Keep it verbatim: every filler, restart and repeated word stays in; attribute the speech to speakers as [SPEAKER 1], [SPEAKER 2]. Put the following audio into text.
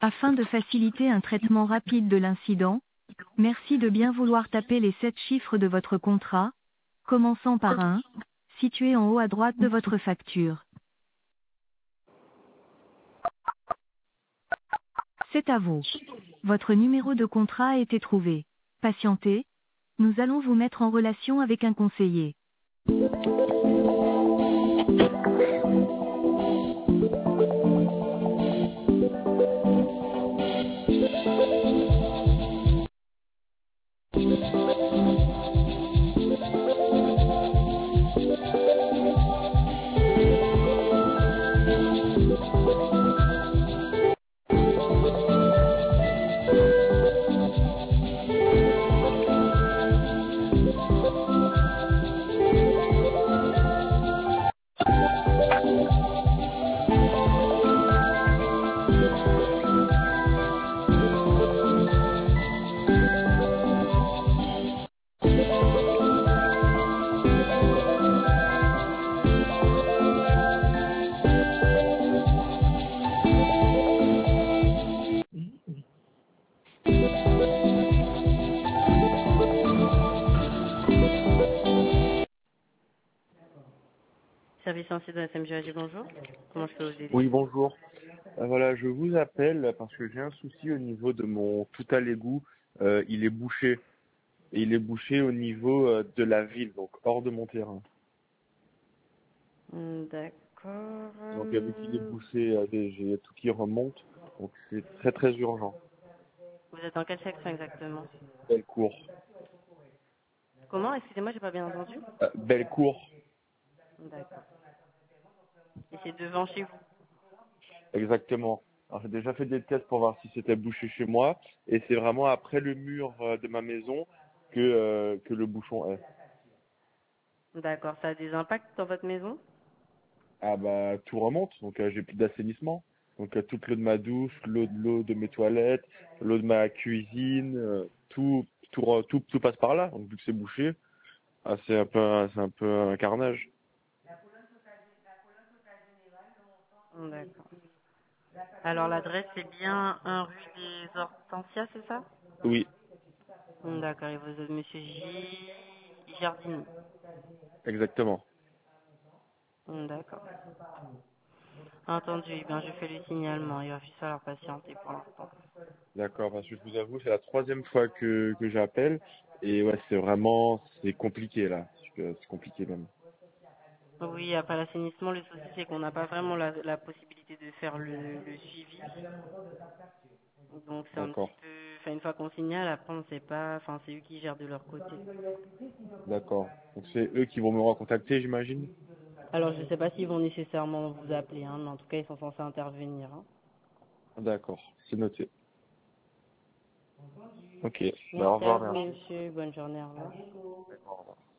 [SPEAKER 1] Afin de faciliter un traitement rapide de l'incident, merci de bien vouloir taper les sept chiffres de votre contrat, commençant par un, situé en haut à droite de votre facture. C'est à vous. Votre numéro de contrat a été trouvé. Patientez, nous allons vous mettre en relation avec un conseiller.
[SPEAKER 2] Service financier de la S M G A G, bonjour. Comment je peux vous aider?
[SPEAKER 3] Oui, bonjour. Euh, voilà, je vous appelle parce que j'ai un souci au niveau de mon tout à l'égout. Euh, il est bouché. Et il est bouché au niveau euh, de la ville, donc hors de mon terrain.
[SPEAKER 2] Hmm, D'accord.
[SPEAKER 3] Donc vu qu'il est
[SPEAKER 2] hum,
[SPEAKER 3] bouché, euh, j'ai j'ai tout qui remonte. Donc c'est très très urgent.
[SPEAKER 2] Vous êtes dans quelle section exactement?
[SPEAKER 3] Belle cour.
[SPEAKER 2] Comment? Excusez-moi, j'ai pas bien entendu.
[SPEAKER 3] Euh, belle cour,
[SPEAKER 2] D'accord. Et c'est devant chez vous?
[SPEAKER 3] exactement. Alors j'ai déjà fait des tests pour voir si c'était bouché chez moi. Et c'est vraiment après le mur euh, de ma maison que, euh, que le bouchon est.
[SPEAKER 2] D'accord. Ça a des impacts dans votre maison?
[SPEAKER 3] Ah bah tout remonte, donc euh, j'ai plus d'assainissement. Donc euh, toute l'eau de ma douche, l'eau de l'eau de mes toilettes, l'eau de ma cuisine, euh, tout, tout, re- tout, tout passe par là. Donc vu que c'est bouché, ah, c'est un peu, un- c'est un peu un carnage.
[SPEAKER 2] Hmm, D'accord. Alors l'adresse c'est bien un rue des Hortensias, c'est ça?
[SPEAKER 3] Oui,
[SPEAKER 2] Hmm, D'accord. Et vous êtes Monsieur J. Jardini.
[SPEAKER 3] exactement.
[SPEAKER 2] Hmm, D'accord. Entendu. Eh bien, je fais le signalement. Il va falloir patienter pour l'instant.
[SPEAKER 3] D'accord, parce que je vous avoue, c'est la troisième fois que, que j'appelle. Et ouais, c'est vraiment, c'est compliqué là. C'est c'est compliqué même.
[SPEAKER 2] Oui, après l'assainissement, le souci c'est qu'on n'a pas vraiment la, la possibilité de faire le, le suivi. Donc c'est un
[SPEAKER 3] D'accord,
[SPEAKER 2] petit peu, enfin une fois qu'on signale, après on ne sait pas, enfin c'est eux qui gèrent de leur côté.
[SPEAKER 3] d'accord. Donc c'est eux qui vont me recontacter, j'imagine.
[SPEAKER 2] Alors je ne sais pas s'ils vont nécessairement vous appeler, hein, mais en tout cas ils sont censés intervenir. Hein.
[SPEAKER 3] D'accord, c'est noté. Ok, bah, au
[SPEAKER 2] Merci à
[SPEAKER 3] revoir,
[SPEAKER 2] vous
[SPEAKER 3] merci.
[SPEAKER 2] monsieur, bonne journée, au revoir.
[SPEAKER 3] Au revoir.